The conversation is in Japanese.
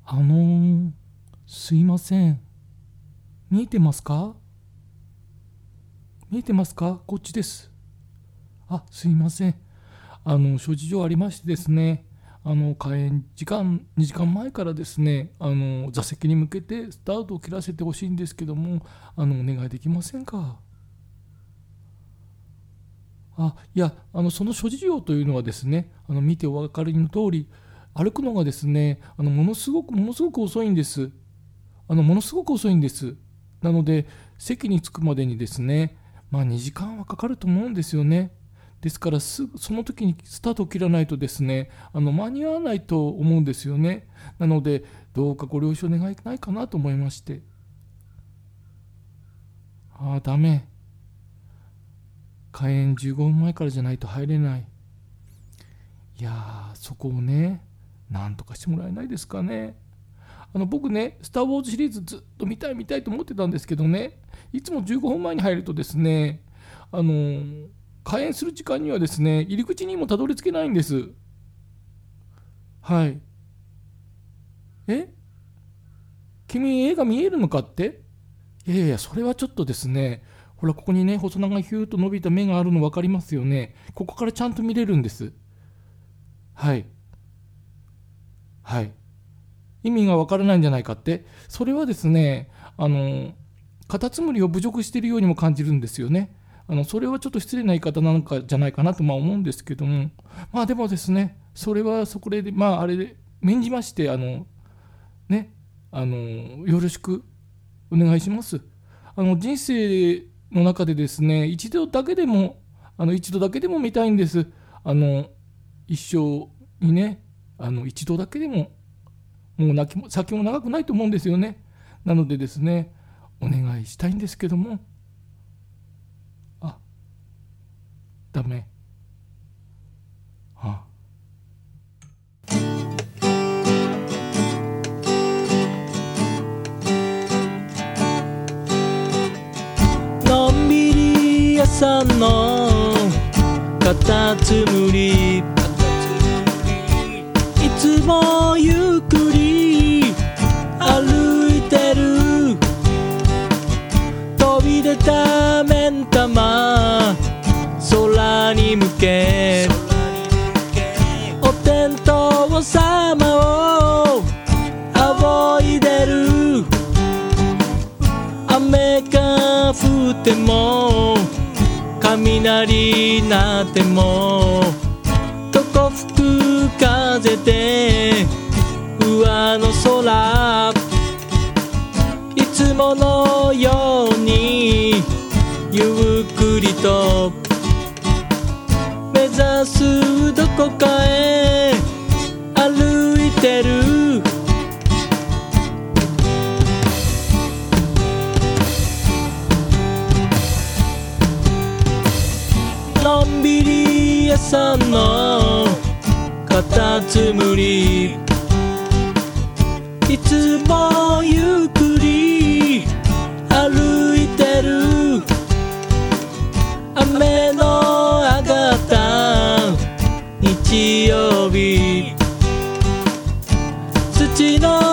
すいません。見えてますか？見えてますか？こっちです。すいません。諸事情ありましてですね、開演時間2時間前からですね、座席に向けてスタートを切らせてほしいんですけども、お願いできませんか？いや、その諸事情というのはですね、見てお分かりの通り、歩くのがですね、ものすごく遅いんです。ものすごく遅いんです。なので、席に着くまでにですね、2時間はかかると思うんですよね。ですから、その時にスタートを切らないとですね、間に合わないと思うんですよね。なので、どうかご了承願いないかなと思いまして。ダメ。開演15分前からじゃないと入れない。いやそこをね、なんとかしてもらえないですかね。僕ね、スター・ウォーズシリーズずっと見たいと思ってたんですけどね、いつも15分前に入るとですね、開演する時間にはですね、入り口にもたどり着けないんです。はい。君映画見えるのかって？いや、それはちょっとですね、ほら、ここにね、細長いヒューッと伸びた目があるの分かりますよね。ここからちゃんと見れるんです。はい。意味が分からないんじゃないかって？それはですね、カタツムリを侮辱しているようにも感じるんですよね。それはちょっと失礼な言い方なんかじゃないかなと思うんですけども、でもですね、それはそこで、あれで免じまして、よろしくお願いします。人生の中でですね、一度だけでも見たいんです。一生にね、一度だけでも、もう先も長くないと思うんですよね。なのでですね、お願いしたいんですけども、ダメ。 のんびり屋さんのカタツムリ、いつもゆっくり歩いてる。飛び出た目ん玉空に向け、お天道様を仰いでる。雨が降っても雷鳴っても、どこ吹く風で上の空、いつものようにゆっくりと目指すどこかへ歩いてる。のんびり屋さんのカタツムリ、いつもゆっくり歩いてる。雨の上がった日曜日、土の